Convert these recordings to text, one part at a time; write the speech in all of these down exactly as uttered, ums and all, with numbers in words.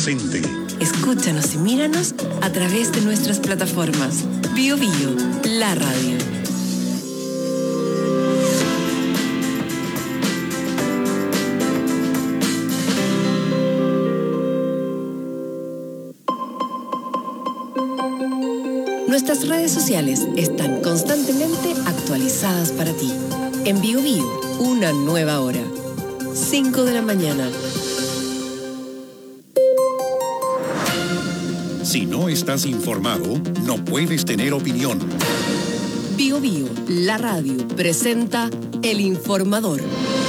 presente. Escúchanos y míranos a través de nuestras plataformas. Bio Bio, la radio. Nuestras redes sociales están constantemente actualizadas para ti. En Bio Bio, una nueva hora. cinco de la mañana. Si no estás informado, no puedes tener opinión. Bio Bio, la radio, presenta El Informador.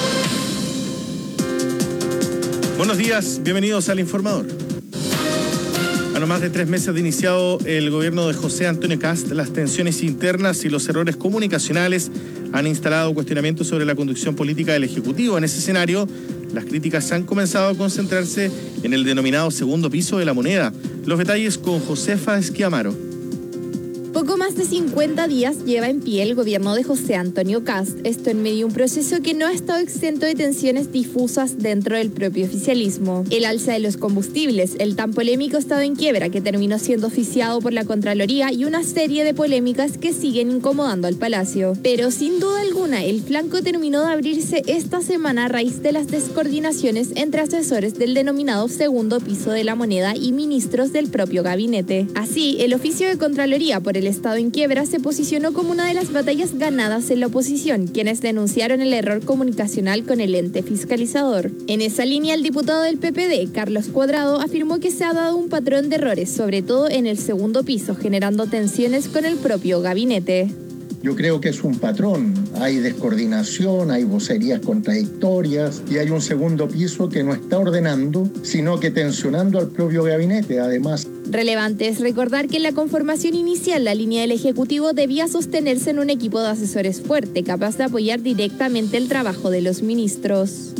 Buenos días, bienvenidos al Informador. A no más de tres meses de iniciado el gobierno de José Antonio Kast, las tensiones internas y los errores comunicacionales han instalado cuestionamientos sobre la conducción política del Ejecutivo. En ese escenario, las críticas han comenzado a concentrarse en el denominado segundo piso de la moneda. Los detalles con Josefa Esquiamaro. Poco más de cincuenta días lleva en pie el gobierno de José Antonio Kast, esto en medio de un proceso que no ha estado exento de tensiones difusas dentro del propio oficialismo. El alza de los combustibles, el tan polémico estado en quiebra que terminó siendo oficiado por la Contraloría y una serie de polémicas que siguen incomodando al Palacio. Pero sin duda alguna, el flanco terminó de abrirse esta semana a raíz de las descoordinaciones entre asesores del denominado segundo piso de la moneda y ministros del propio gabinete. Así, el oficio de Contraloría por el El estado en quiebra se posicionó como una de las batallas ganadas en la oposición, quienes denunciaron el error comunicacional con el ente fiscalizador. En esa línea, el diputado del P P D, Carlos Cuadrado, afirmó que se ha dado un patrón de errores, sobre todo en el segundo piso, generando tensiones con el propio gabinete. Yo creo que es un patrón, hay descoordinación, hay vocerías contradictorias y hay un segundo piso que no está ordenando, sino que tensionando al propio gabinete, además. Relevante es recordar que en la conformación inicial la línea del Ejecutivo debía sostenerse en un equipo de asesores fuerte, capaz de apoyar directamente el trabajo de los ministros.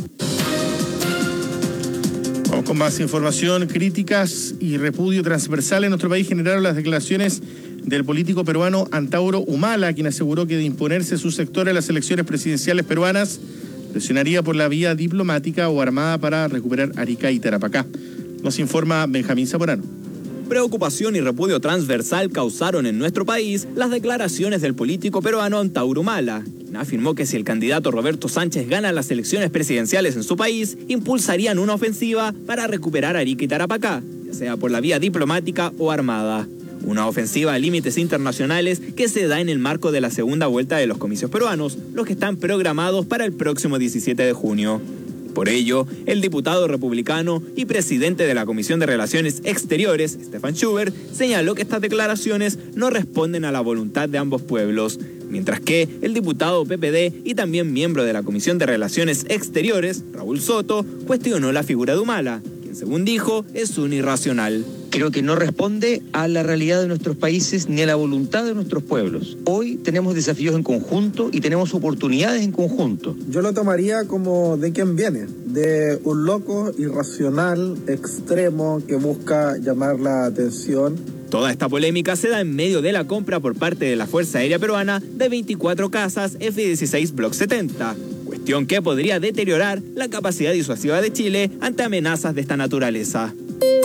Vamos con más información. Críticas y repudio transversal en nuestro país generaron las declaraciones del político peruano Antauro Humala, quien aseguró que de imponerse su sector en las elecciones presidenciales peruanas, presionaría por la vía diplomática o armada para recuperar Arica y Tarapacá. Nos informa Benjamín Zamorano. Preocupación y repudio transversal causaron en nuestro país las declaraciones del político peruano Antauro Humala, quien afirmó que si el candidato Roberto Sánchez gana las elecciones presidenciales en su país, impulsarían una ofensiva para recuperar Arica y Tarapacá, ya sea por la vía diplomática o armada. Una ofensiva a límites internacionales que se da en el marco de la segunda vuelta de los comicios peruanos, los que están programados para el próximo diecisiete de junio. Por ello, el diputado republicano y presidente de la Comisión de Relaciones Exteriores, Stefan Schubert, señaló que estas declaraciones no responden a la voluntad de ambos pueblos, mientras que el diputado P P D y también miembro de la Comisión de Relaciones Exteriores, Raúl Soto, cuestionó la figura de Humala, quien según dijo es un irracional. Creo que no responde a la realidad de nuestros países ni a la voluntad de nuestros pueblos. Hoy tenemos desafíos en conjunto y tenemos oportunidades en conjunto. Yo lo tomaría como de quién viene, de un loco irracional, extremo, que busca llamar la atención. Toda esta polémica se da en medio de la compra por parte de la Fuerza Aérea Peruana de veinticuatro cazas F dieciséis Block setenta, cuestión que podría deteriorar la capacidad disuasiva de Chile ante amenazas de esta naturaleza.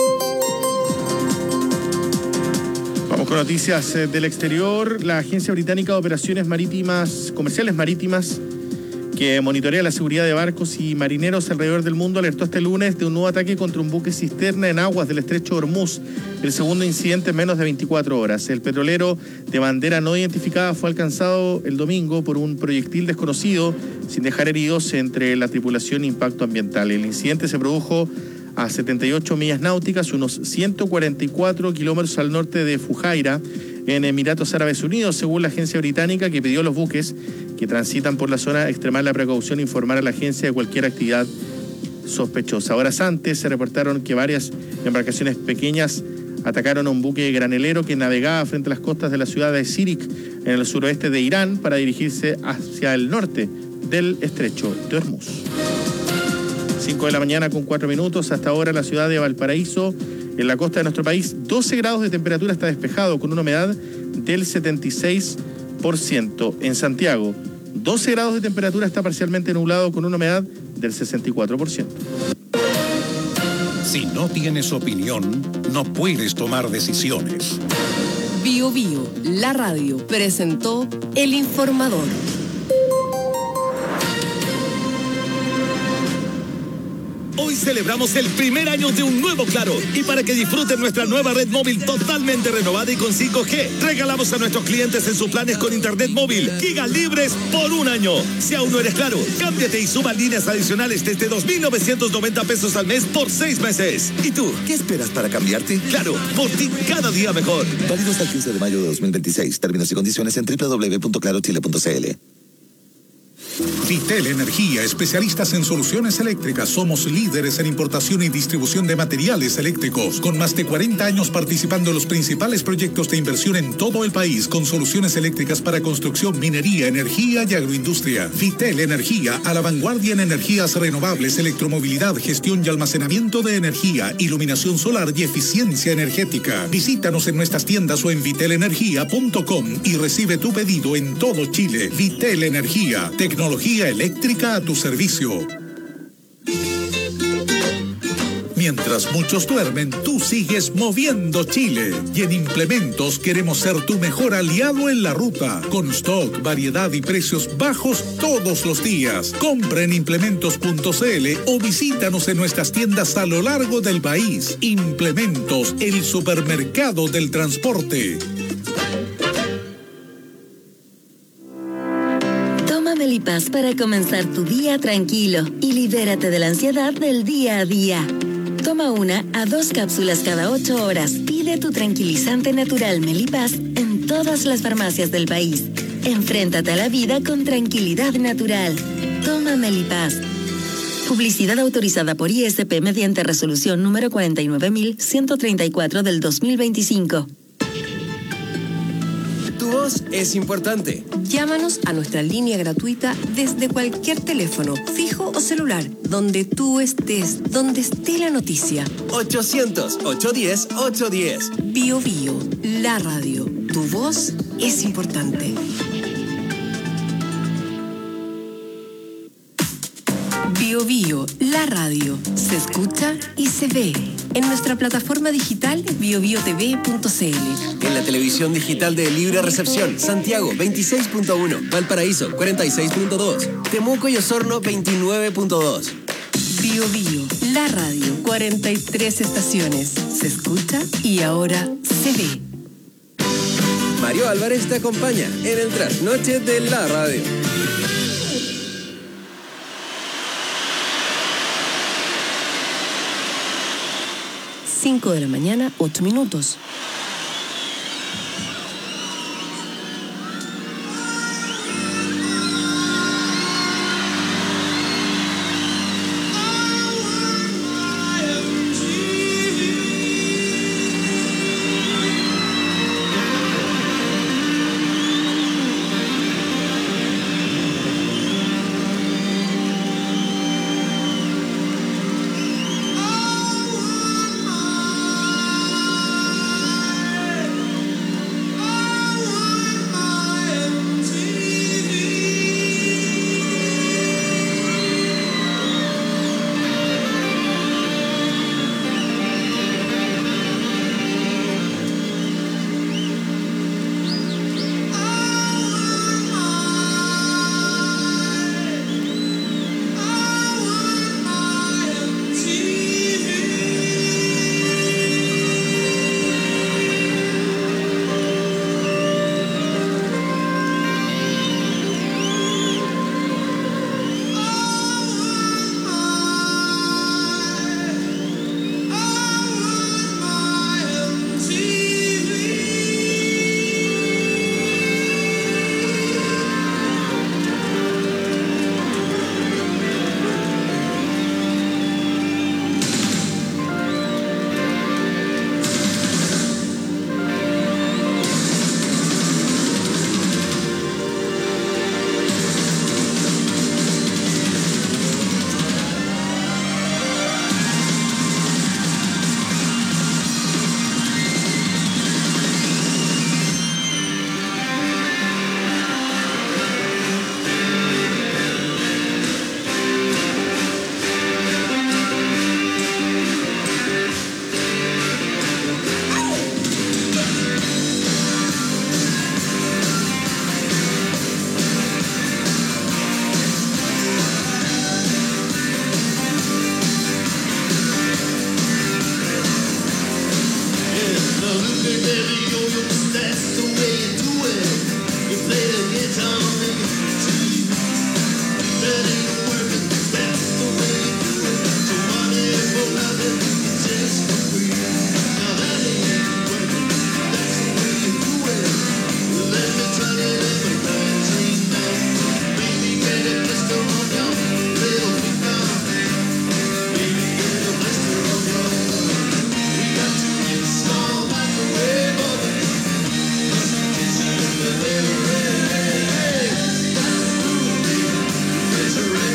Vamos con noticias del exterior. La Agencia Británica de Operaciones Marítimas, Comerciales Marítimas, que monitorea la seguridad de barcos y marineros alrededor del mundo, alertó este lunes de un nuevo ataque contra un buque cisterna en aguas del estrecho de Hormuz, el segundo incidente en menos de veinticuatro horas. El petrolero de bandera no identificada fue alcanzado el domingo por un proyectil desconocido, sin dejar heridos entre la tripulación e impacto ambiental. El incidente se produjo a setenta y ocho millas náuticas, unos ciento cuarenta y cuatro kilómetros al norte de Fujairah, en Emiratos Árabes Unidos, según la agencia británica, que pidió a los buques que transitan por la zona extremar la precaución e informar a la agencia de cualquier actividad sospechosa. Horas antes se reportaron que varias embarcaciones pequeñas atacaron a un buque granelero que navegaba frente a las costas de la ciudad de Sirik, en el suroeste de Irán, para dirigirse hacia el norte del estrecho de Hormuz. cinco de la mañana con cuatro minutos. Hasta ahora la ciudad de Valparaíso, en la costa de nuestro país, doce grados de temperatura, está despejado con una humedad del setenta y seis por ciento. En Santiago, doce grados de temperatura, está parcialmente nublado con una humedad del sesenta y cuatro por ciento. Si no tienes opinión, no puedes tomar decisiones. Bio Bio, la radio, presentó El Informador. Hoy celebramos el primer año de un nuevo Claro. Y para que disfruten nuestra nueva red móvil totalmente renovada y con cinco G, regalamos a nuestros clientes en sus planes con internet móvil gigas libres por un año. Si aún no eres Claro, cámbiate y suba líneas adicionales desde dos mil novecientos noventa pesos al mes por seis meses. ¿Y tú, qué esperas para cambiarte? Claro, por ti cada día mejor. Válido hasta el quince de mayo de dos mil veintiséis. Términos y condiciones en doble u doble u doble u punto claro chile punto c l. Vitel Energía, especialistas en soluciones eléctricas. Somos líderes en importación y distribución de materiales eléctricos, con más de cuarenta años participando en los principales proyectos de inversión en todo el país, con soluciones eléctricas para construcción, minería, energía y agroindustria. Vitel Energía, a la vanguardia en energías renovables, electromovilidad, gestión y almacenamiento de energía, iluminación solar y eficiencia energética. Visítanos en nuestras tiendas o en vitel energía punto com y recibe tu pedido en todo Chile. Vitel Energía, tecnología eléctrica a tu servicio. Mientras muchos duermen, tú sigues moviendo Chile. Y en Implementos queremos ser tu mejor aliado en la ruta. Con stock, variedad y precios bajos todos los días. Compra en implementos punto c l o visítanos en nuestras tiendas a lo largo del país. Implementos, el supermercado del transporte. Melipaz para comenzar tu día tranquilo y libérate de la ansiedad del día a día. Toma una a dos cápsulas cada ocho horas. Pide tu tranquilizante natural Melipaz en todas las farmacias del país. Enfréntate a la vida con tranquilidad natural. Toma Melipaz. Publicidad autorizada por I S P mediante resolución número cuarenta y nueve mil ciento treinta y cuatro del dos mil veinticinco. Tu voz es importante. Llámanos a nuestra línea gratuita desde cualquier teléfono, fijo o celular, donde tú estés, donde esté la noticia. ochocientos, ochocientos diez, ochocientos diez. Bio Bio, la radio. Tu voz es importante. Bio Bio, la radio. Se escucha y se ve. En nuestra plataforma digital bio bio t v punto c l. En la televisión digital de Libre Recepción, Santiago veintiséis punto uno, Valparaíso cuarenta y seis punto dos, Temuco y Osorno veintinueve punto dos. Bio Bio, la radio, cuarenta y tres estaciones. Se escucha y ahora se ve. Mario Álvarez te acompaña en el trasnoche de la radio. cinco de la mañana, ocho minutos. It's a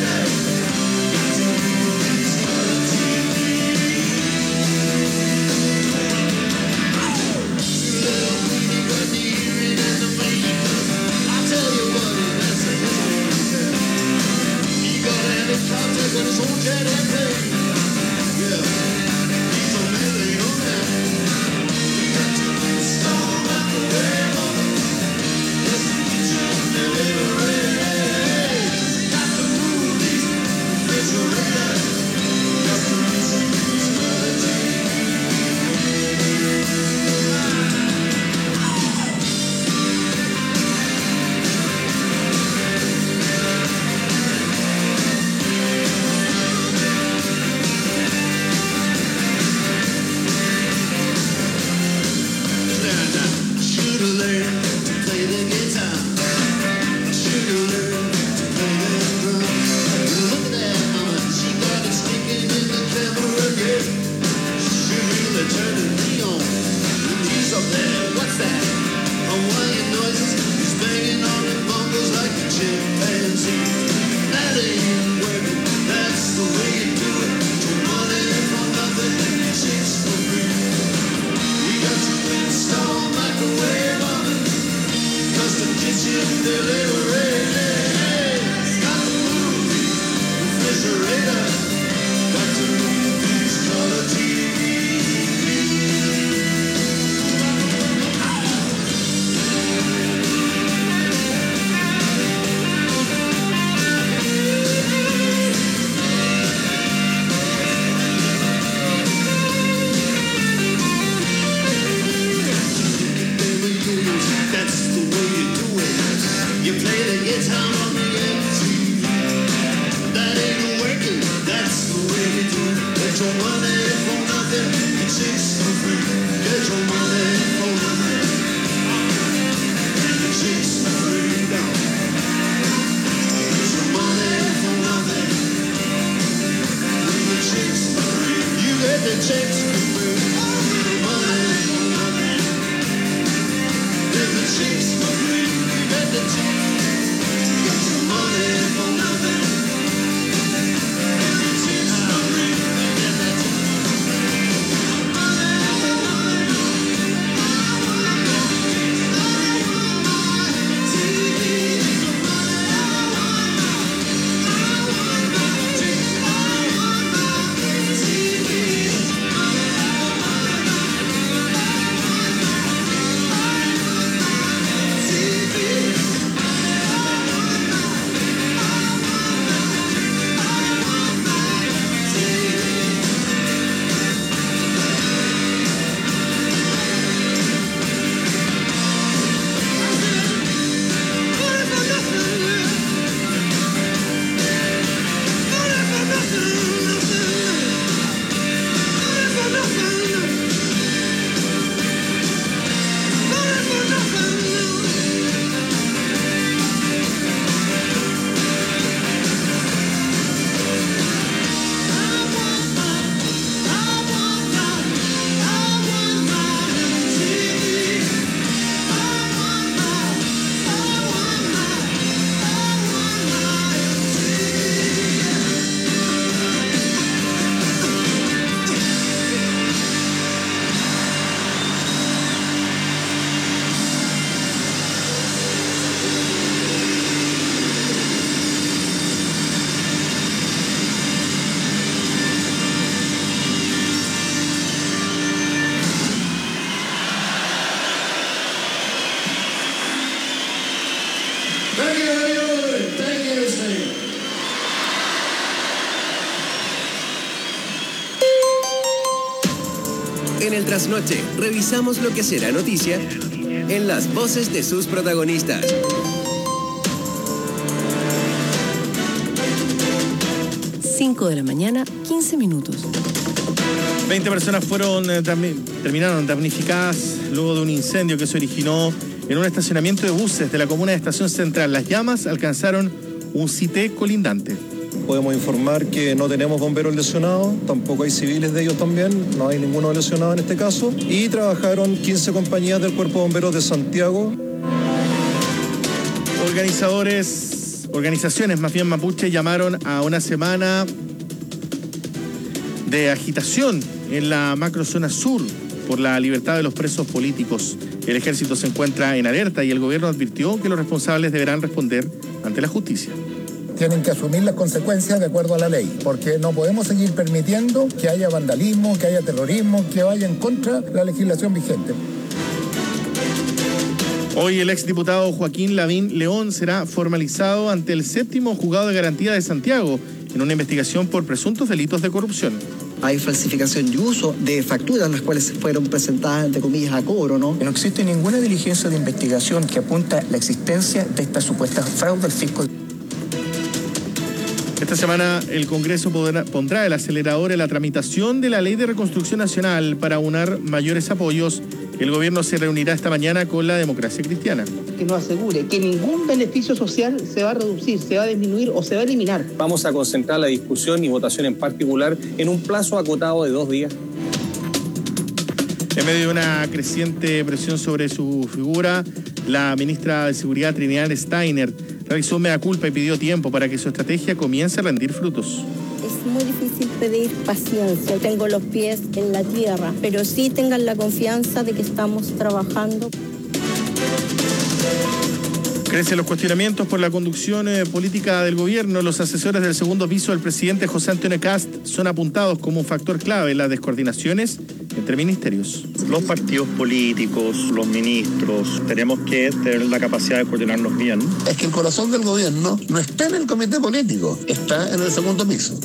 En el Trasnoche, revisamos lo que será noticia en las voces de sus protagonistas. cinco de la mañana, quince minutos. veinte personas fueron eh, damni- terminaron damnificadas luego de un incendio que se originó en un estacionamiento de buses de la comuna de Estación Central. Las llamas alcanzaron un sité colindante. Podemos informar que no tenemos bomberos lesionados, tampoco hay civiles de ellos también, no hay ninguno lesionado en este caso. Y trabajaron quince compañías del Cuerpo de Bomberos de Santiago. Organizadores, organizaciones más bien mapuche llamaron a una semana de agitación en la macrozona sur por la libertad de los presos políticos. El ejército se encuentra en alerta y el gobierno advirtió que los responsables deberán responder ante la justicia. Tienen que asumir las consecuencias de acuerdo a la ley, porque no podemos seguir permitiendo que haya vandalismo, que haya terrorismo, que vaya en contra de la legislación vigente. Hoy el exdiputado Joaquín Lavín León será formalizado ante el séptimo juzgado de garantía de Santiago en una investigación por presuntos delitos de corrupción. Hay falsificación y uso de facturas, las cuales fueron presentadas, entre comillas, a cobro, ¿no? No existe ninguna diligencia de investigación que apunta a la existencia de esta supuesta fraude del fisco. Esta semana el Congreso podrá, pondrá el acelerador en la tramitación de la Ley de Reconstrucción Nacional para unar mayores apoyos. El gobierno se reunirá esta mañana con la Democracia Cristiana. Que nos asegure que ningún beneficio social se va a reducir, se va a disminuir o se va a eliminar. Vamos a concentrar la discusión y votación en particular en un plazo acotado de dos días. En medio de una creciente presión sobre su figura, la ministra de Seguridad Trinidad Steiner realizó mea culpa y pidió tiempo para que su estrategia comience a rendir frutos. Es muy difícil pedir paciencia, tengo los pies en la tierra, pero sí tengan la confianza de que estamos trabajando. Crecen los cuestionamientos por la conducción eh, política del gobierno. Los asesores del segundo piso del presidente José Antonio Kast son apuntados como un factor clave en las descoordinaciones entre ministerios. Los partidos políticos, los ministros, tenemos que tener la capacidad de coordinarnos bien. Es que el corazón del gobierno no está en el comité político, está en el segundo piso.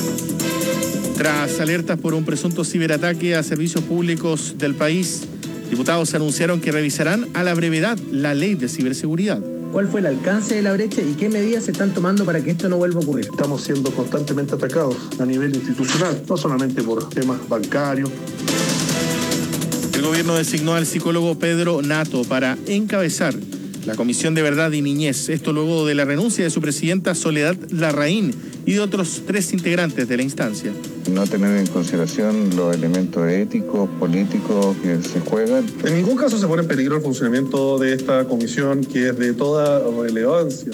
Tras alertas por un presunto ciberataque a servicios públicos del país, diputados anunciaron que revisarán a la brevedad la ley de ciberseguridad. ¿Cuál fue el alcance de la brecha y qué medidas se están tomando para que esto no vuelva a ocurrir? Estamos siendo constantemente atacados a nivel institucional, no solamente por temas bancarios. El gobierno designó al psicólogo Pedro Nato para encabezar la Comisión de Verdad y Niñez. Esto luego de la renuncia de su presidenta Soledad Larraín y de otros tres integrantes de la instancia. No tener en consideración los elementos éticos, políticos que se juegan. En ningún caso se pone en peligro el funcionamiento de esta comisión, que es de toda relevancia.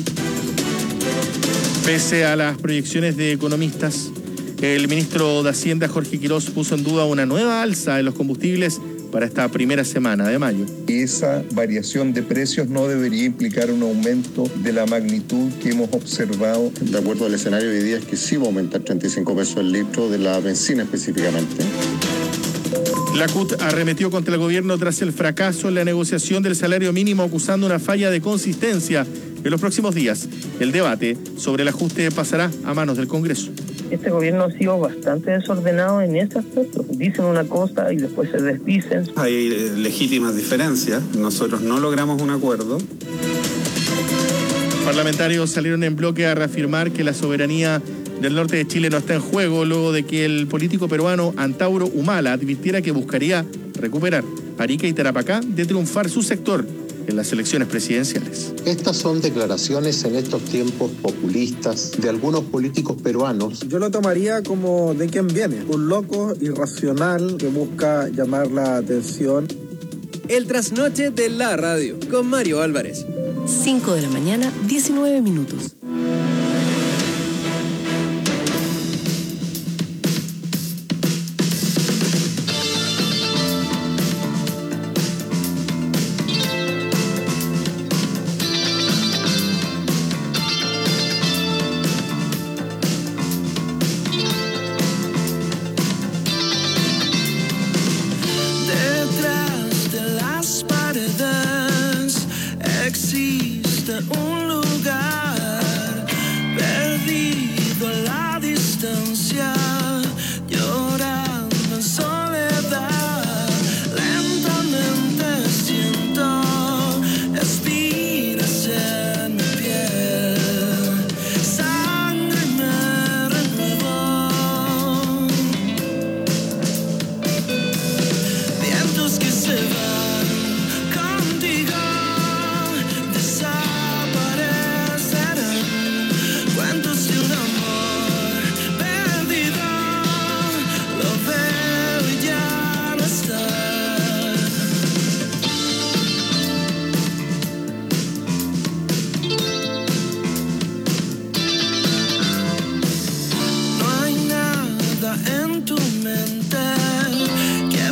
Pese a las proyecciones de economistas, el ministro de Hacienda, Jorge Quirós, puso en duda una nueva alza en los combustibles para esta primera semana de mayo. Esa variación de precios no debería implicar un aumento de la magnitud que hemos observado. De acuerdo al escenario de hoy día es que sí va a aumentar treinta y cinco pesos el litro de la benzina específicamente. La C U T arremetió contra el gobierno tras el fracaso en la negociación del salario mínimo, acusando una falla de consistencia. En los próximos días, el debate sobre el ajuste pasará a manos del Congreso. Este gobierno ha sido bastante desordenado en ese aspecto. Dicen una cosa y después se desdicen. Hay legítimas diferencias. Nosotros no logramos un acuerdo. Parlamentarios salieron en bloque a reafirmar que la soberanía del norte de Chile no está en juego, luego de que el político peruano Antauro Humala advirtiera que buscaría recuperar Arica y Tarapacá de triunfar su sector en las elecciones presidenciales. Estas son declaraciones en estos tiempos populistas de algunos políticos peruanos. Yo lo tomaría como de quién viene, un loco irracional que busca llamar la atención. El Trasnoche de la Radio, con Mario Álvarez. cinco de la mañana, diecinueve minutos. Existe un lugar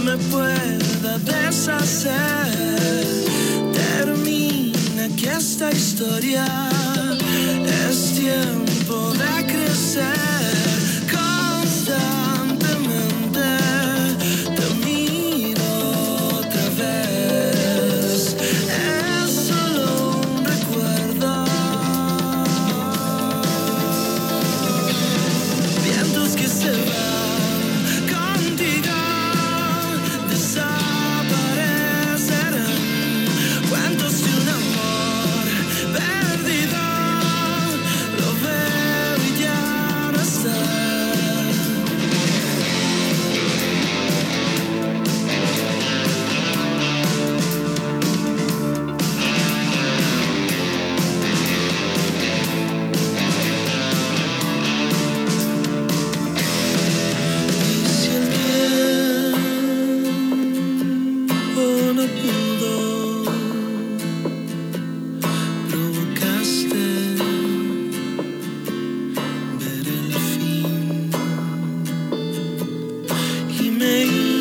me pueda deshacer. Termina aquí esta historia. Es tiempo de crecer constantemente. Te miro otra vez. Es solo un recuerdo. Vientos que se van contigo desaparecerán. Cuentos de un amor perdido. Lo veo y ya no está. Y si el tiempo no pudo, provocaste ver el fin y me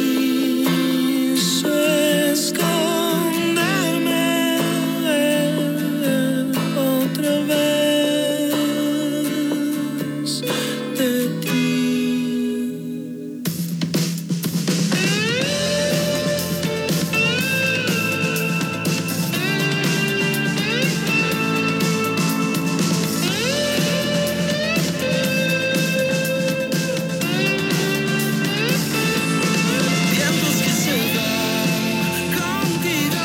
hizo esconderme otra vez de ti. Vientos que se van contigo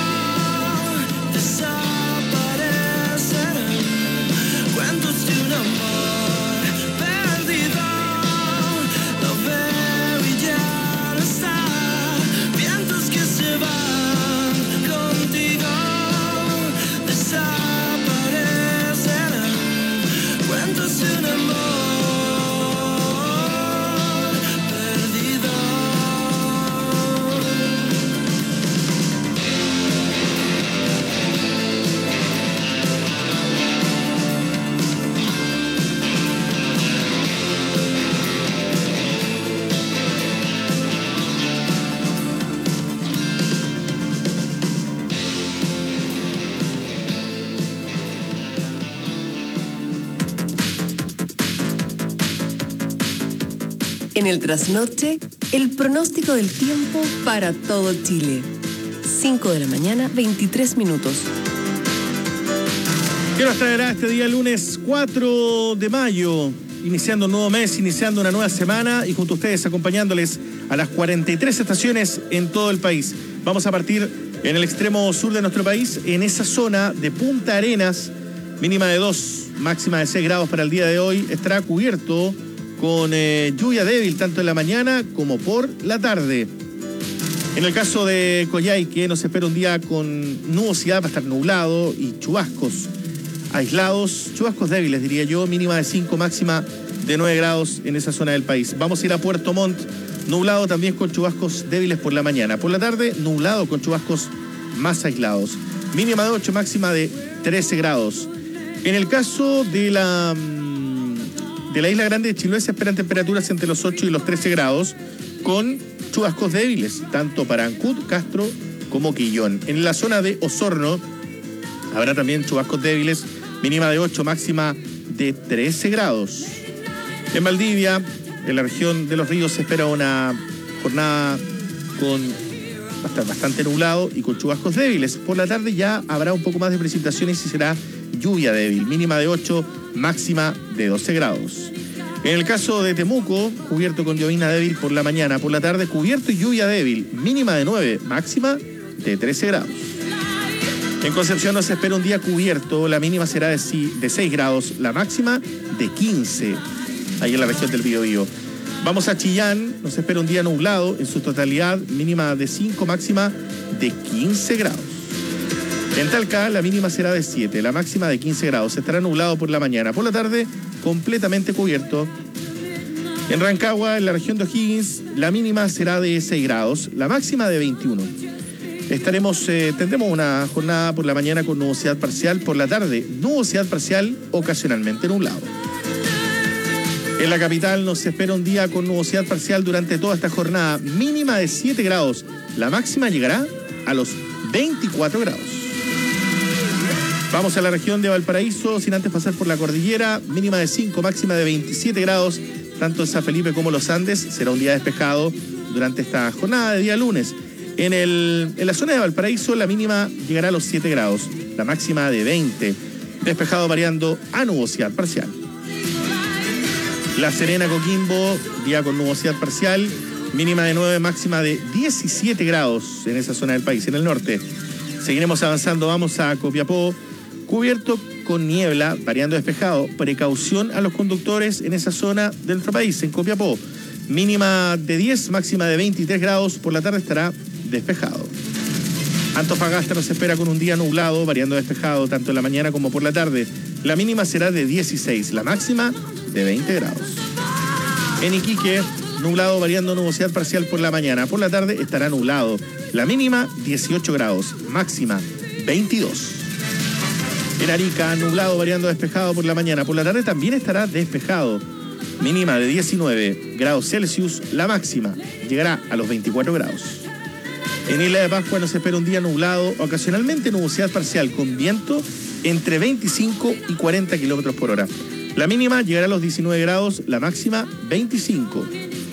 desaparecerán. Cuentos de un amor perdido. Lo veo y ya no está. Vientos que se van contigo desaparecerán. Cuentos de un amor perdido. En el trasnoche, el pronóstico del tiempo para todo Chile. cinco de la mañana, veintitrés minutos. ¿Qué nos traerá este día lunes cuatro de mayo? Iniciando un nuevo mes, iniciando una nueva semana y junto a ustedes acompañándoles a las cuarenta y tres estaciones en todo el país. Vamos a partir en el extremo sur de nuestro país, en esa zona de Punta Arenas, mínima de dos, máxima de seis grados para el día de hoy. Estará cubierto con eh, lluvia débil tanto en la mañana como por la tarde. En el caso de Coyhaique nos espera un día con nubosidad, va a estar nublado y chubascos aislados, chubascos débiles diría yo, mínima de cinco, máxima de nueve grados en esa zona del país. Vamos a ir a Puerto Montt, nublado también con chubascos débiles por la mañana. Por la tarde, nublado con chubascos más aislados. Mínima de ocho, máxima de trece grados. En el caso de la... De la isla grande de Chiloé se esperan temperaturas entre los ocho y los trece grados, con chubascos débiles, tanto para Ancud, Castro como Quillón. En la zona de Osorno habrá también chubascos débiles, mínima de ocho, máxima de trece grados. En Valdivia, en la región de Los Ríos, se espera una jornada con bastante, bastante nublado y con chubascos débiles. Por la tarde ya habrá un poco más de precipitaciones y será lluvia débil, mínima de ocho, máxima de doce grados. En el caso de Temuco, cubierto con llovizna débil por la mañana, por la tarde cubierto y lluvia débil, mínima de nueve, máxima de trece grados. En Concepción nos espera un día cubierto, la mínima será de seis grados, la máxima de quince, ahí en la región del Biobío. Vamos a Chillán, nos espera un día nublado, en su totalidad mínima de cinco, máxima de quince grados. En Talca la mínima será de siete, la máxima de quince grados. Estará nublado por la mañana. Por la tarde, completamente cubierto. En Rancagua, en la región de O'Higgins, la mínima será de seis grados, la máxima de veintiuno. Estaremos, eh, tendremos una jornada por la mañana con nubosidad parcial. Por la tarde, nubosidad parcial, ocasionalmente nublado. En la capital nos espera un día con nubosidad parcial durante toda esta jornada, mínima de siete grados. La máxima llegará a los veinticuatro grados. Vamos a la región de Valparaíso, sin antes pasar por la cordillera, mínima de cinco, máxima de veintisiete grados, tanto en San Felipe como los Andes. Será un día despejado durante esta jornada de día lunes. En, el, en la zona de Valparaíso, la mínima llegará a los siete grados, la máxima de veinte, despejado variando a nubosidad parcial. La Serena, Coquimbo, día con nubosidad parcial, mínima de nueve, máxima de diecisiete grados en esa zona del país, en el norte. Seguiremos avanzando, vamos a Copiapó, cubierto con niebla, variando despejado. Precaución a los conductores en esa zona de nuestro país, en Copiapó. Mínima de diez, máxima de veintitrés grados, por la tarde estará despejado. Antofagasta nos espera con un día nublado, variando despejado, tanto en la mañana como por la tarde. La mínima será de dieciséis, la máxima de veinte grados. En Iquique, nublado, variando nubosidad parcial por la mañana. Por la tarde estará nublado. La mínima, dieciocho grados. Máxima, veintidós. En Arica, nublado, variando despejado por la mañana. Por la tarde también estará despejado. Mínima de diecinueve grados Celsius. La máxima llegará a los veinticuatro grados. En Isla de Pascua nos espera un día nublado, ocasionalmente nubosidad parcial, con viento entre veinticinco y cuarenta kilómetros por hora. La mínima llegará a los diecinueve grados, la máxima veinticinco.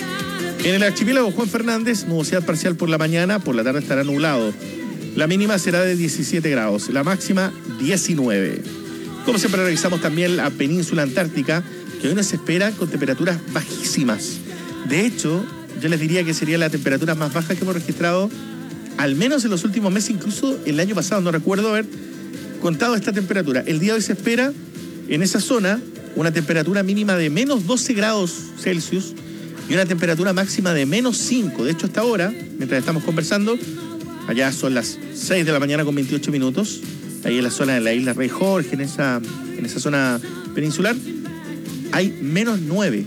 En el archipiélago Juan Fernández, nubosidad parcial por la mañana, por la tarde estará nublado. La mínima será de diecisiete grados, la máxima diecinueve. Como siempre revisamos también la península antártica, que hoy nos espera con temperaturas bajísimas. De hecho, yo les diría que sería la temperatura más baja que hemos registrado, al menos en los últimos meses, incluso el año pasado. No recuerdo haber contado esta temperatura. El día de hoy se espera en esa zona una temperatura mínima de menos doce grados Celsius y una temperatura máxima de menos cinco. De hecho, hasta ahora, mientras estamos conversando, allá son las seis de la mañana con veintiocho minutos, ahí en la zona de la isla Rey Jorge, en esa, en esa zona peninsular, hay menos nueve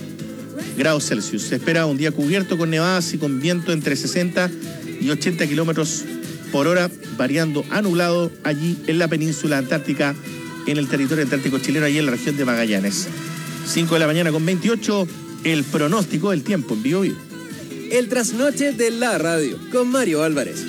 grados Celsius. Se espera un día cubierto con nevadas y con viento entre sesenta y ochenta kilómetros por hora, variando a nublado allí en la península antártica, en el territorio antártico chileno, allí en la región de Magallanes. cinco de la mañana con veintiocho, el pronóstico del tiempo en Vivo Vivo. El trasnoche de la radio, con Mario Álvarez.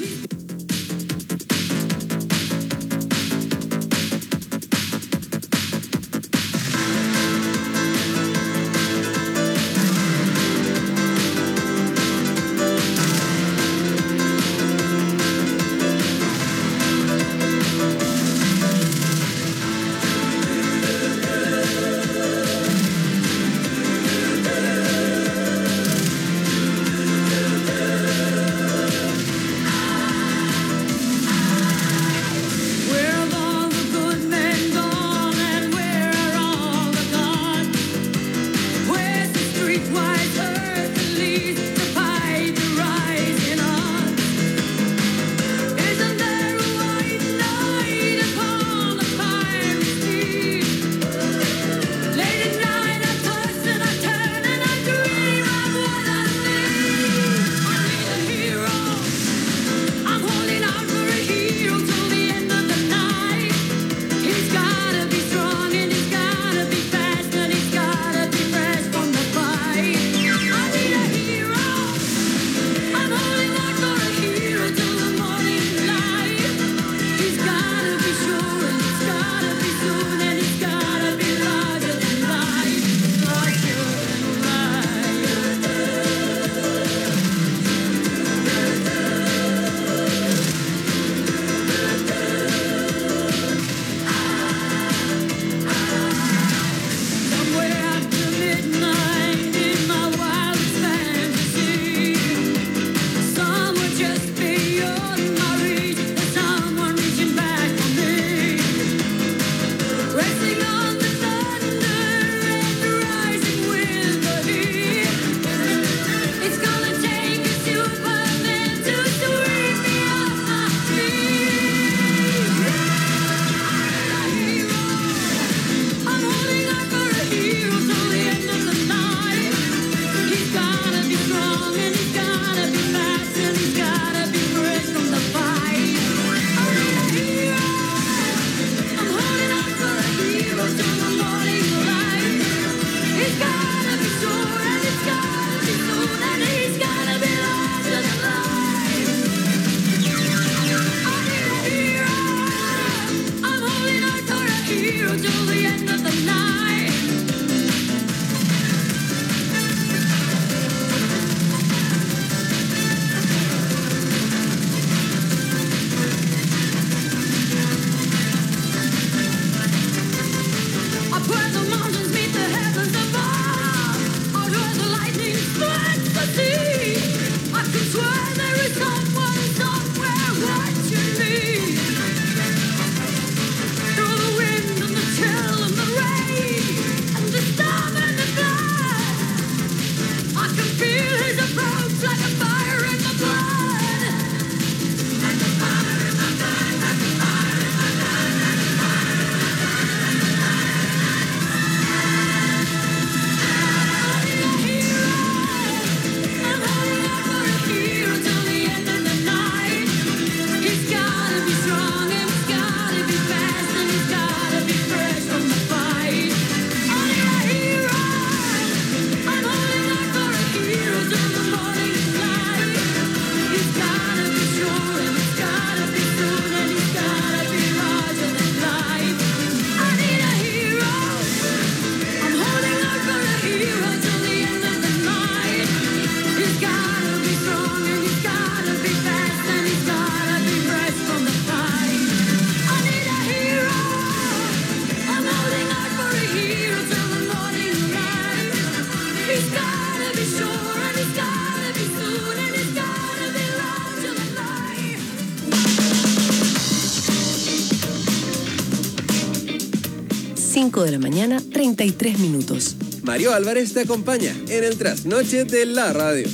cinco de la mañana, treinta y tres minutos. Mario Álvarez te acompaña en el trasnoche de la radio.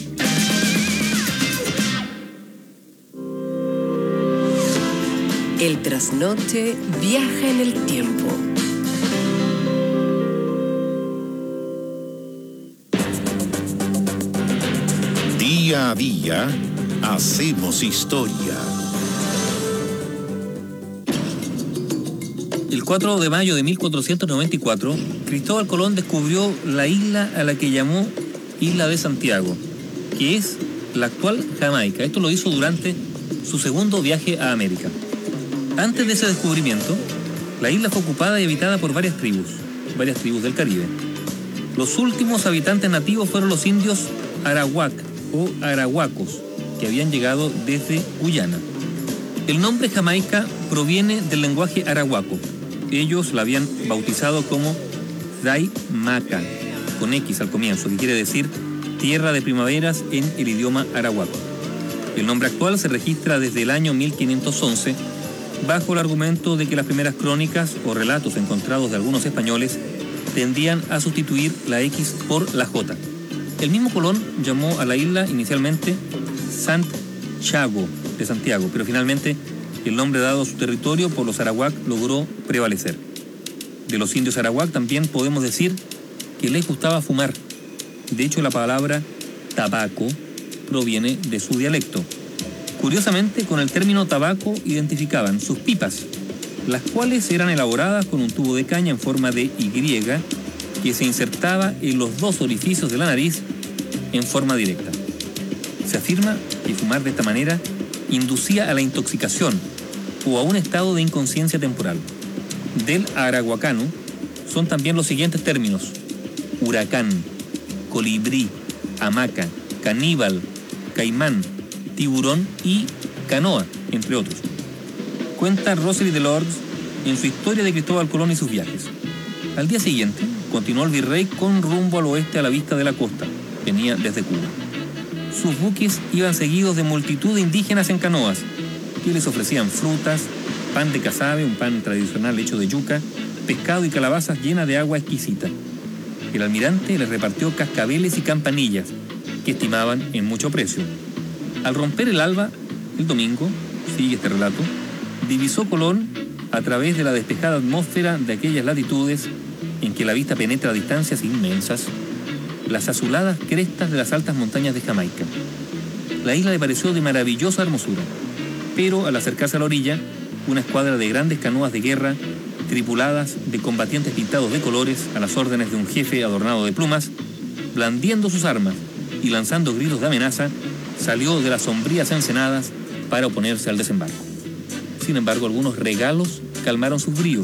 El trasnoche viaja en el tiempo. Día a día, hacemos historia. El cuatro de mayo de mil cuatrocientos noventa y cuatro, Cristóbal Colón descubrió la isla a la que llamó Isla de Santiago, que es la actual Jamaica. Esto lo hizo durante su segundo viaje a América. Antes de ese descubrimiento, la isla fue ocupada y habitada por varias tribus, varias tribus del Caribe. Los últimos habitantes nativos fueron los indios arawak o arahuacos, que habían llegado desde Guyana. El nombre Jamaica proviene del lenguaje arahuaco. Ellos la habían bautizado como Daimaca, con X al comienzo, que quiere decir tierra de primaveras en el idioma arahuaco. El nombre actual se registra desde el año mil quinientos once, bajo el argumento de que las primeras crónicas o relatos encontrados de algunos españoles tendían a sustituir la X por la J. El mismo Colón llamó a la isla inicialmente Santiago de Santiago, pero finalmente el nombre dado a su territorio por los arawak logró prevalecer. De los indios arawak también podemos decir que les gustaba fumar. De hecho, la palabra tabaco proviene de su dialecto. Curiosamente, con el término tabaco identificaban sus pipas, las cuales eran elaboradas con un tubo de caña en forma de Y que se insertaba en los dos orificios de la nariz en forma directa. Se afirma que fumar de esta manera inducía a la intoxicación o a un estado de inconsciencia temporal. Del arahuacano son también los siguientes términos: huracán, colibrí, hamaca, caníbal, caimán, tiburón y canoa, entre otros. Cuenta Rosely Delordes en su historia de Cristóbal Colón y sus viajes. Al día siguiente, continuó el virrey con rumbo al oeste a la vista de la costa. Venía desde Cuba. Sus buques iban seguidos de multitud de indígenas en canoas, que les ofrecían frutas, pan de casabe, un pan tradicional hecho de yuca, pescado y calabazas llenas de agua exquisita. El almirante les repartió cascabeles y campanillas, que estimaban en mucho precio. Al romper el alba, el domingo, sigue este relato, divisó Colón, a través de la despejada atmósfera de aquellas latitudes en que la vista penetra a distancias inmensas, las azuladas crestas de las altas montañas de Jamaica. La isla le pareció de maravillosa hermosura, pero al acercarse a la orilla, una escuadra de grandes canoas de guerra, tripuladas de combatientes pintados de colores a las órdenes de un jefe adornado de plumas, blandiendo sus armas y lanzando gritos de amenaza, salió de las sombrías ensenadas para oponerse al desembarco. Sin embargo, algunos regalos calmaron sus bríos.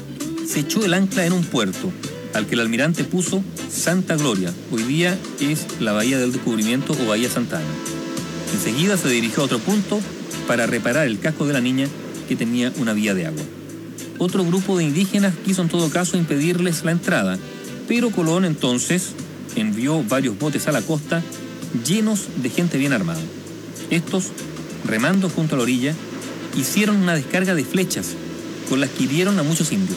Se echó el ancla en un puerto, al que el almirante puso Santa Gloria. Hoy día es la Bahía del Descubrimiento o Bahía Santa Ana. Enseguida se dirigió a otro punto para reparar el casco de la niña, que tenía una vía de agua. Otro grupo de indígenas quiso en todo caso impedirles la entrada, pero Colón entonces envió varios botes a la costa llenos de gente bien armada. Estos, remando junto a la orilla, hicieron una descarga de flechas con las que hirieron a muchos indios.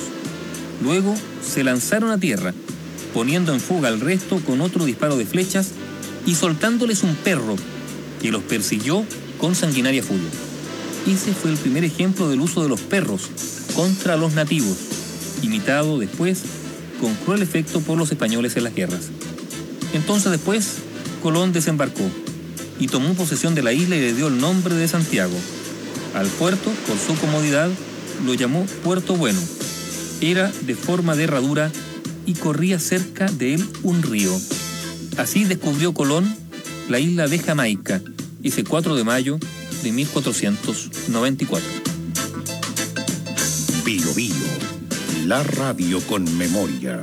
Luego se lanzaron a tierra, poniendo en fuga al resto con otro disparo de flechas y soltándoles un perro que los persiguió con sanguinaria furia. Ese fue el primer ejemplo del uso de los perros contra los nativos, imitado después con cruel efecto por los españoles en las guerras. Entonces después, Colón desembarcó y tomó posesión de la isla y le dio el nombre de Santiago. Al puerto, por su comodidad, lo llamó Puerto Bueno. Era de forma de herradura y corría cerca de él un río. Así descubrió Colón la isla de Jamaica, ese cuatro de mayo de mil cuatrocientos noventa y cuatro. Bio Bio, la radio con memoria.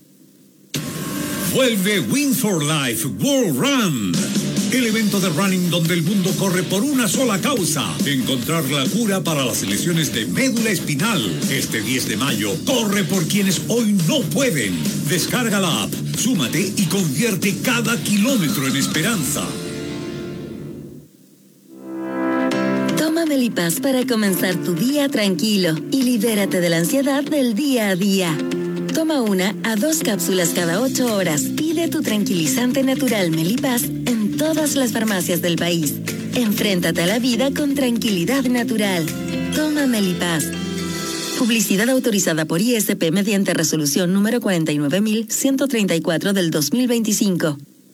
Vuelve Win for Life World Run, el evento de running donde el mundo corre por una sola causa: encontrar la cura para las lesiones de médula espinal. Este diez de mayo, corre por quienes hoy no pueden. Descarga la app, súmate y convierte cada kilómetro en esperanza. Toma Melipaz para comenzar tu día tranquilo y libérate de la ansiedad del día a día. Toma una a dos cápsulas cada ocho horas. Pide tu tranquilizante natural Melipaz en todas las farmacias del país. Enfréntate a la vida con tranquilidad natural. Toma Melipaz. Publicidad autorizada por I S P mediante resolución número cuarenta y nueve mil ciento treinta y cuatro del dos mil veinticinco.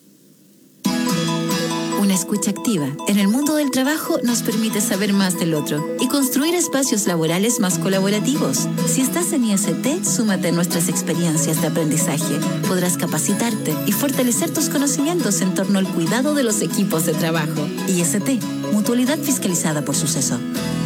Una escucha activa en el mundo del trabajo nos permite saber más del otro y construir espacios laborales más colaborativos. Si estás en I S T, súmate a nuestras experiencias de aprendizaje. Podrás capacitarte y fortalecer tus conocimientos en torno al cuidado de los equipos de trabajo. I S T, mutualidad fiscalizada por Suceso.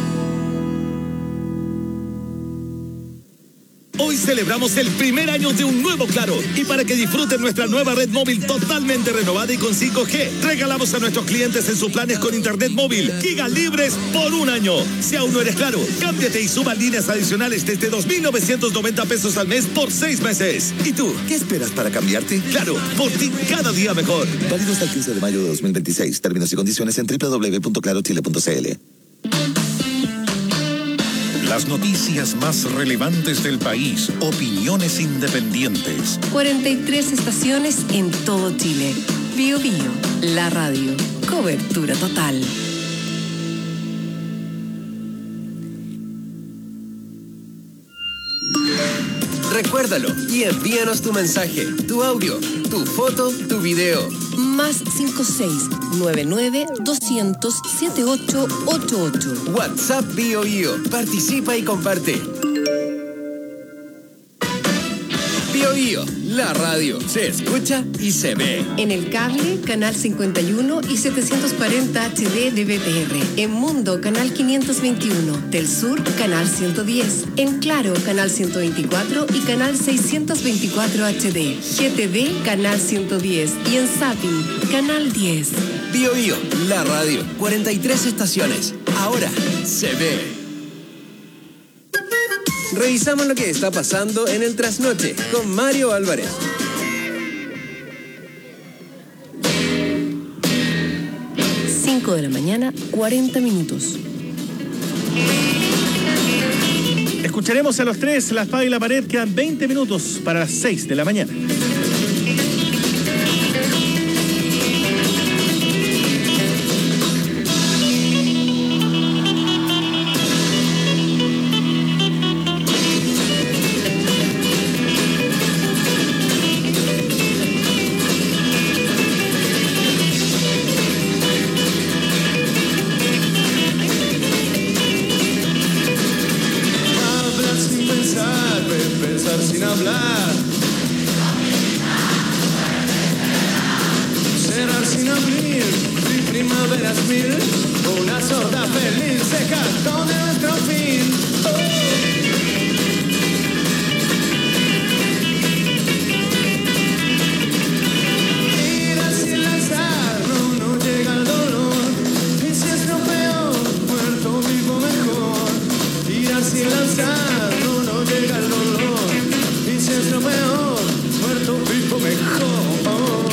Hoy celebramos el primer año de un nuevo Claro y para que disfruten nuestra nueva red móvil totalmente renovada y con cinco G, regalamos a nuestros clientes en sus planes con internet móvil gigas libres por un año. Si aún no eres Claro, cámbiate y suba líneas adicionales desde dos mil novecientos noventa pesos al mes por seis meses. ¿Y tú, qué esperas para cambiarte? Claro, por ti cada día mejor. Válido hasta el quince de mayo de dos mil veintiséis. Términos y condiciones en doble u doble u doble u punto claro chile punto c l. Las noticias más relevantes del país, opiniones independientes. cuarenta y tres estaciones en todo Chile. Bio Bio, la radio. Cobertura total. Recuérdalo y envíanos tu mensaje, tu audio, tu foto, tu video. Más cinco seis nueve nueve dos cero cero siete ocho ocho ocho. WhatsApp Bio Bio. Participa y comparte. Bio Bio, la radio. Se escucha y se ve. En el cable, canal cincuenta y uno y setecientos cuarenta H D de B T R. En Mundo, canal quinientos veintiuno. Del Sur, canal ciento diez. En Claro, canal ciento veinticuatro y canal seiscientos veinticuatro H D. G T V, canal ciento diez. Y en Zapping, canal diez. Bio Bio, la radio. cuarenta y tres estaciones. Ahora se ve. Revisamos lo que está pasando en el trasnoche con Mario Álvarez. cinco de la mañana, cuarenta minutos. Escucharemos a los tres, La Espada y la Pared. Quedan veinte minutos para las seis de la mañana. Sin hablar, cerrar sin abrir, primaveras mil, una sorda feliz se cantó de nuestro fin. Oh. Ir sin lanzar, no, no llega el dolor, y si es lo peor, muerto vivo mejor. Ir sin lanzar, no, no llega el dolor. Si es lo peor, muerto vivo mejor.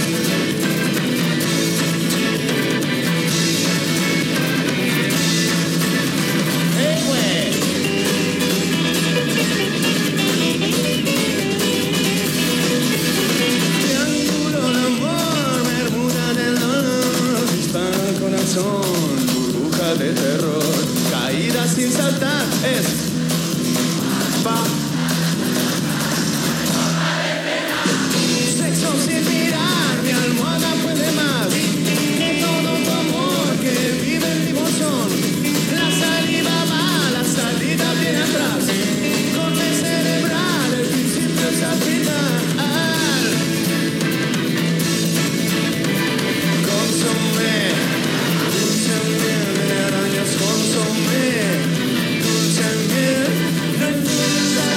¡Eh, güey! Triángulo de amor, bermuda del dolor, dispara al corazón, burbuja de terror, caída sin saltar, es pa. Sin mirar, mi almohada puede más que todo tu amor que vive en mi bolsón. La saliva va, la salida viene atrás. Corte cerebral, el principio es al final. Consomé, dulce miel de arañas, consomé, dulce miel, no entiendes.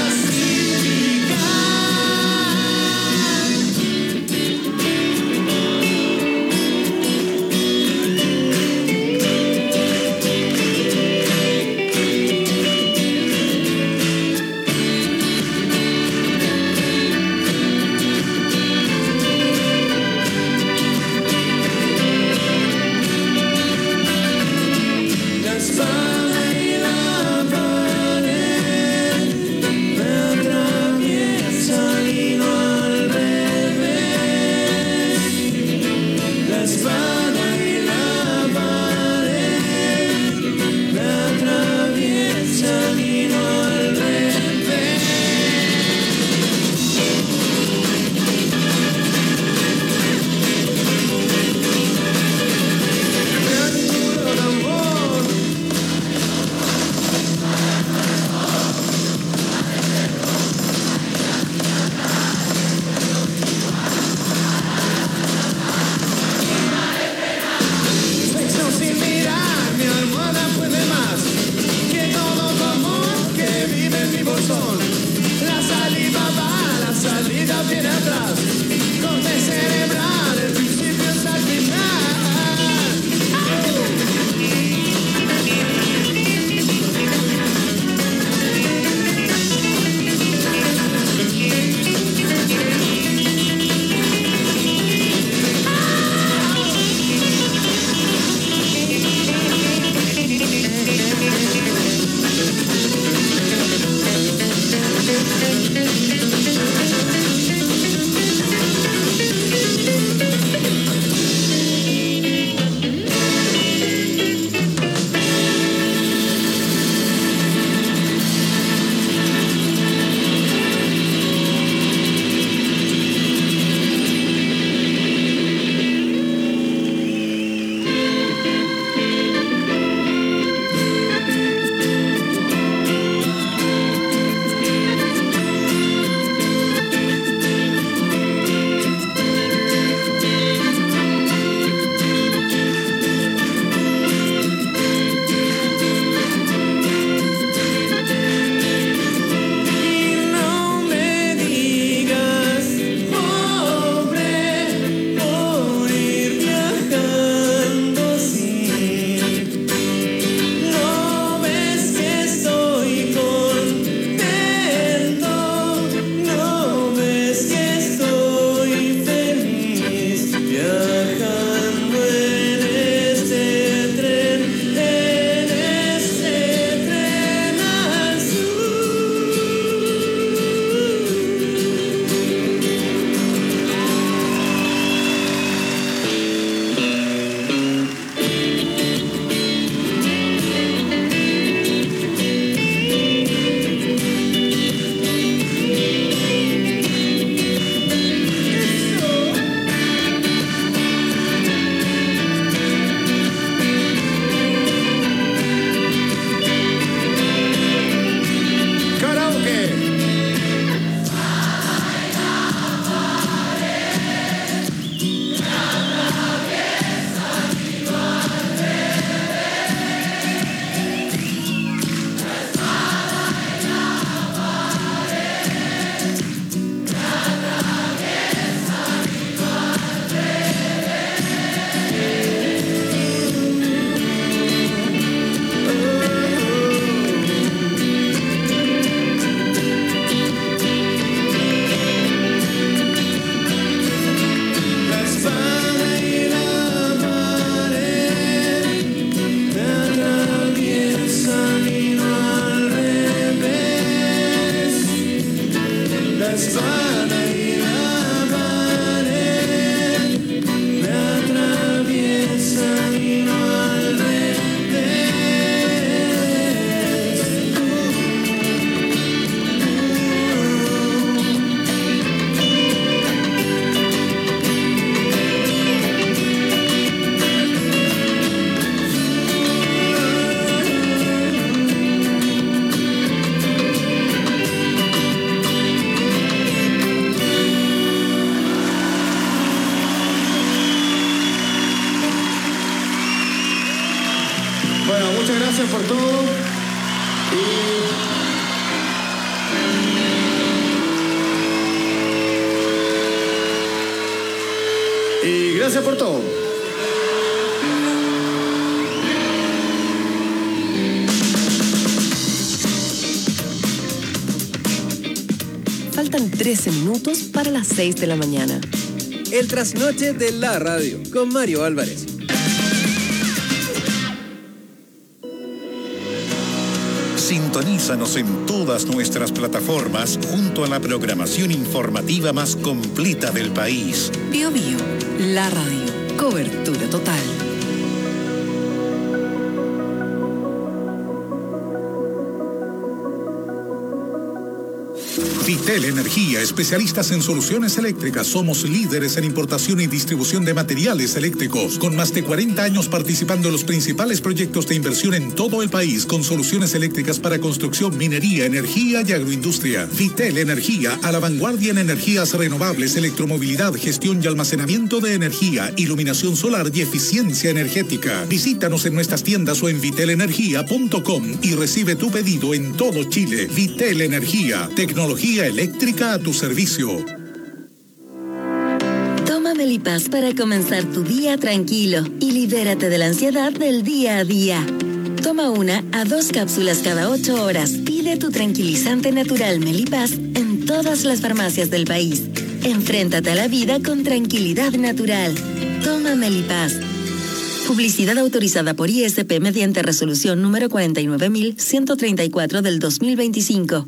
Bueno, muchas gracias por todo. Y, y gracias por todo. Faltan trece minutos para las seis de la mañana. El trasnoche de la radio con Mario Álvarez. Sintonízanos en todas nuestras plataformas junto a la programación informativa más completa del país. Bio Bio, la radio, cobertura total. Vitel Energía, especialistas en soluciones eléctricas. Somos líderes en importación y distribución de materiales eléctricos, con más de cuarenta años participando en los principales proyectos de inversión en todo el país, con soluciones eléctricas para construcción, minería, energía y agroindustria. Vitel Energía, a la vanguardia en energías renovables, electromovilidad, gestión y almacenamiento de energía, iluminación solar y eficiencia energética. Visítanos en nuestras tiendas o en vitel energía punto com y recibe tu pedido en todo Chile. Vitel Energía, tecnología eléctrica a tu servicio. Toma Melipaz para comenzar tu día tranquilo y libérate de la ansiedad del día a día. Toma una a dos cápsulas cada ocho horas. Pide tu tranquilizante natural Melipaz en todas las farmacias del país. Enfréntate a la vida con tranquilidad natural. Toma Melipaz. Publicidad autorizada por I S P mediante resolución número cuarenta y nueve mil ciento treinta y cuatro del dos mil veinticinco.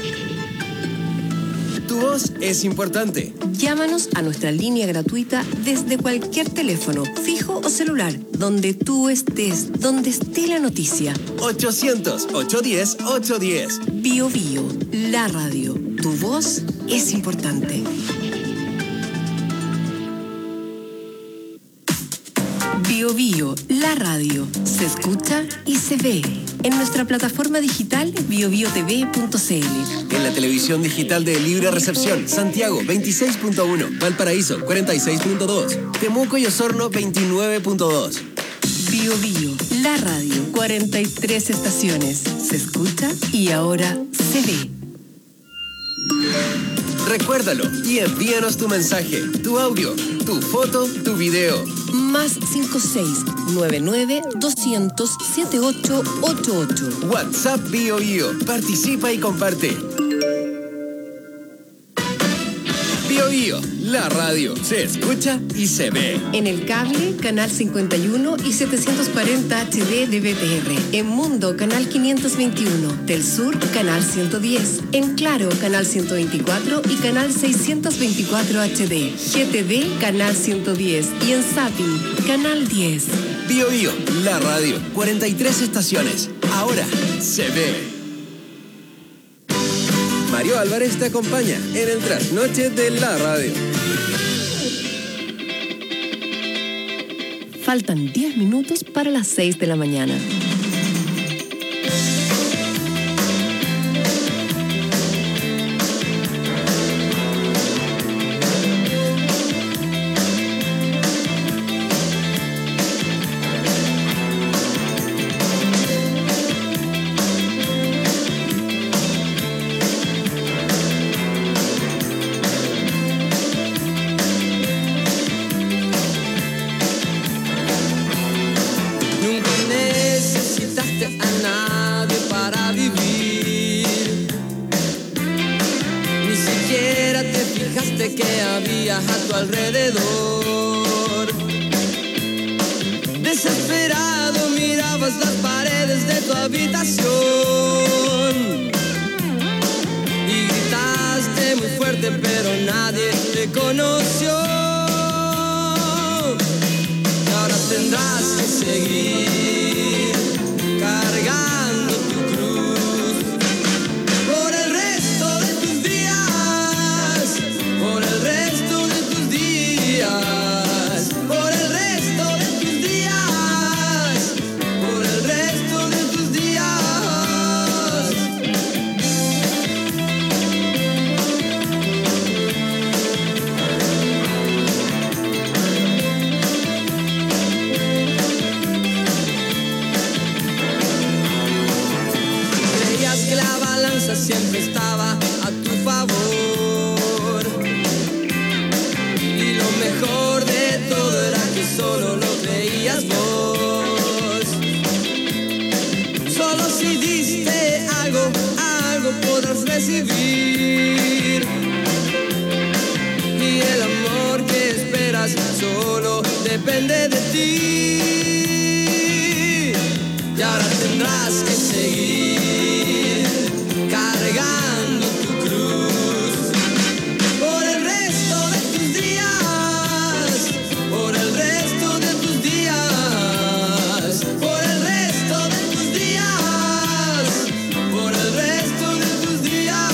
Tu voz es importante. Llámanos a nuestra línea gratuita desde cualquier teléfono, fijo o celular, donde tú estés, donde esté la noticia. ochocientos, ochocientos diez, ochocientos diez. Bio Bio, la radio. Tu voz es importante. Bio Bio, la radio. Se escucha y se ve. En nuestra plataforma digital bio bio t v punto c l. En la televisión digital de Libre Recepción, Santiago veintiséis punto uno, Valparaíso cuarenta y seis punto dos, Temuco y Osorno veintinueve punto dos. Bio Bio, la radio, cuarenta y tres estaciones. Se escucha y ahora se ve. Recuérdalo y envíanos tu mensaje, tu audio, tu foto, tu video. Más cinco seis nueve nueve doscientos setenta y ocho ochenta y ocho. WhatsApp Bio Bio. Participa y comparte. Bio Bio, la radio. Se escucha y se ve. En el cable, canal cincuenta y uno y setecientos cuarenta H D de B T R. En Mundo, canal quinientos veintiuno. Del Sur, canal ciento diez. En Claro, canal ciento veinticuatro y canal seiscientos veinticuatro H D. G T V, canal ciento diez. Y en Zapping, canal diez. Bio Bio, la radio. cuarenta y tres estaciones. Ahora se ve. Mario Álvarez te acompaña en el trasnoche de la radio. Faltan diez minutos para las seis de la mañana. Que había a tu alrededor. Desesperado mirabas las paredes de tu habitación y gritaste muy fuerte, pero nadie te conoció. Y ahora tendrás que seguir cargando tu cruz por el resto de tus días. Por el resto de tus días, por el resto de tus días, por el resto de tus días. Solo si diste algo, algo podrás recibir. Y el amor que esperas solo depende de ti. Y ahora tendrás que seguir cargando tu cruz por el resto de tus días, por el resto de tus días, por el resto de tus días, por el resto de tus días.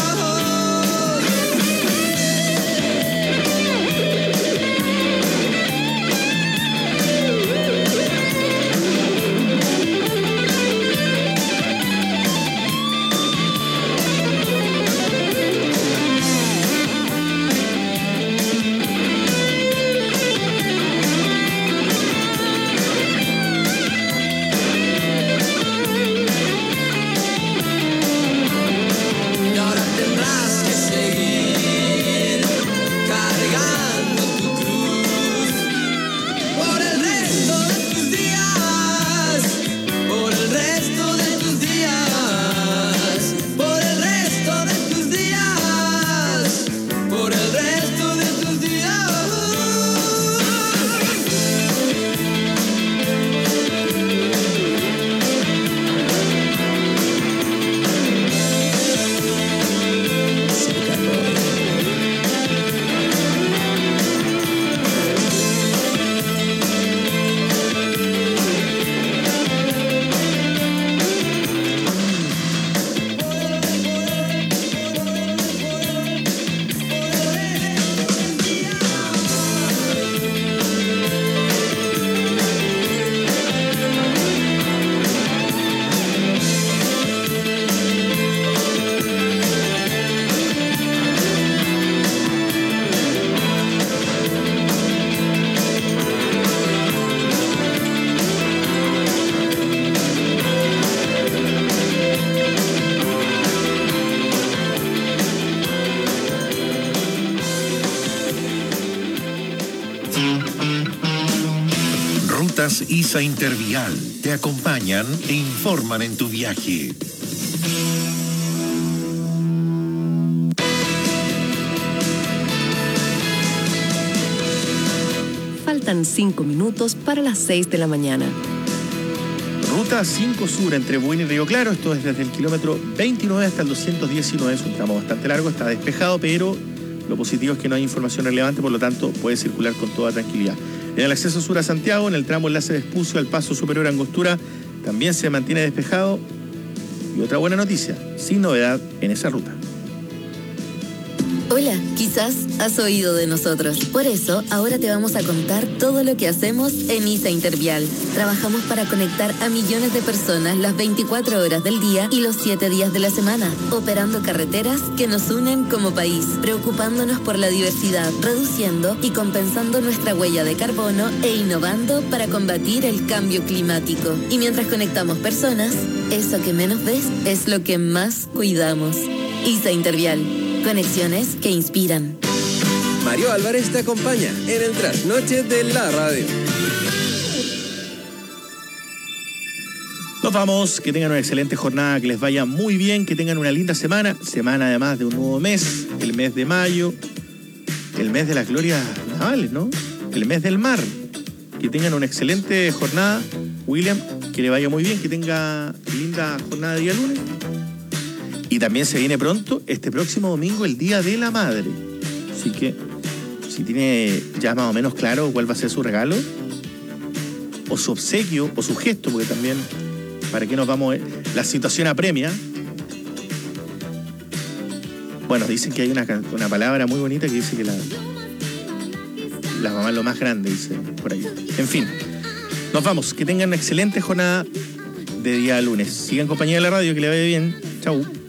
Y ahora tendrás que seguir cargando tu cruz por el resto de tus días, por el resto de tus días, por el resto de tus días, por el resto de tus días. Rutas ISA Intervial te acompañan e informan en tu viaje. Faltan cinco minutos para las seis de la mañana. Ruta cinco Sur entre Buin y Río Claro, esto es desde el kilómetro veintinueve hasta el doscientos diecinueve, es un tramo bastante largo, está despejado, pero lo positivo es que no hay información relevante, por lo tanto puede circular con toda tranquilidad. En el acceso sur a Santiago, en el tramo enlace de Espucio al paso superior Angostura, también se mantiene despejado. Y otra buena noticia, sin novedad en esa ruta. Hola, quizás has oído de nosotros. Por eso, ahora te vamos a contar todo lo que hacemos en ISA Intervial. Trabajamos para conectar a millones de personas las veinticuatro horas del día y los siete días de la semana, operando carreteras que nos unen como país, preocupándonos por la diversidad, reduciendo y compensando nuestra huella de carbono e innovando para combatir el cambio climático. Y mientras conectamos personas, eso que menos ves es lo que más cuidamos. ISA Intervial. Conexiones que inspiran. Mario Álvarez te acompaña en el trasnoche de la radio. Nos vamos, que tengan una excelente jornada, que les vaya muy bien, que tengan una linda semana, semana además de un nuevo mes, el mes de mayo, el mes de las glorias navales, ¿no? El mes del mar. Que tengan una excelente jornada, William, que le vaya muy bien, que tenga linda jornada de día lunes. Y también se viene pronto, este próximo domingo, el Día de la Madre. Así que, si tiene ya más o menos claro cuál va a ser su regalo, o su obsequio, o su gesto, porque también, ¿para qué nos vamos? La situación apremia. Bueno, dicen que hay una, una palabra muy bonita que dice que la, la mamá es lo más grande, dice por ahí. En fin, nos vamos. Que tengan una excelente jornada de día lunes. Sigan en compañía de la radio, que le vaya bien. Chau.